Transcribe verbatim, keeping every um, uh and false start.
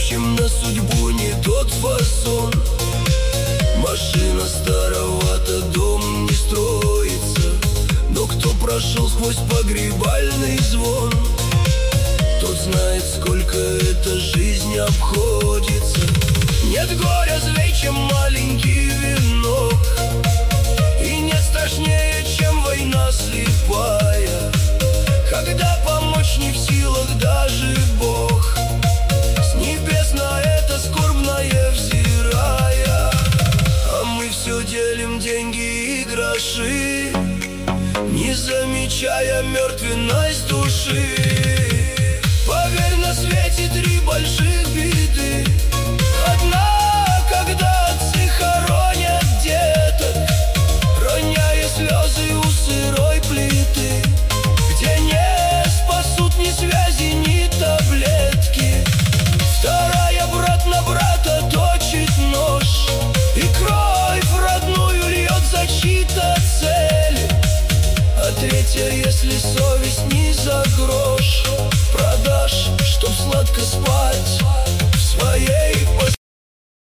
Впрочем, на судьбу не тот фасон. Машина старовата, дом не строится, но кто прошел сквозь погребальный звон, тот знает, сколько эта жизнь обходится. Нет горя злей, чем маленький венок, и нет страшнее, чем война слепая, когда помочь не в силах даже Бог, с небес на это скорбное взирая. А мы все делим деньги и гроши, не замечая мертвенность души. Поверь, на свете три больших беды. Одна, когда отцы хоронят деток, роняя слезы у сырой плиты, где не спасут ни связи, ни таблетки. Вторая, брат на брата точит нож, и кровь родную льет за чьи-то цели. А третья, если совесть не за грош,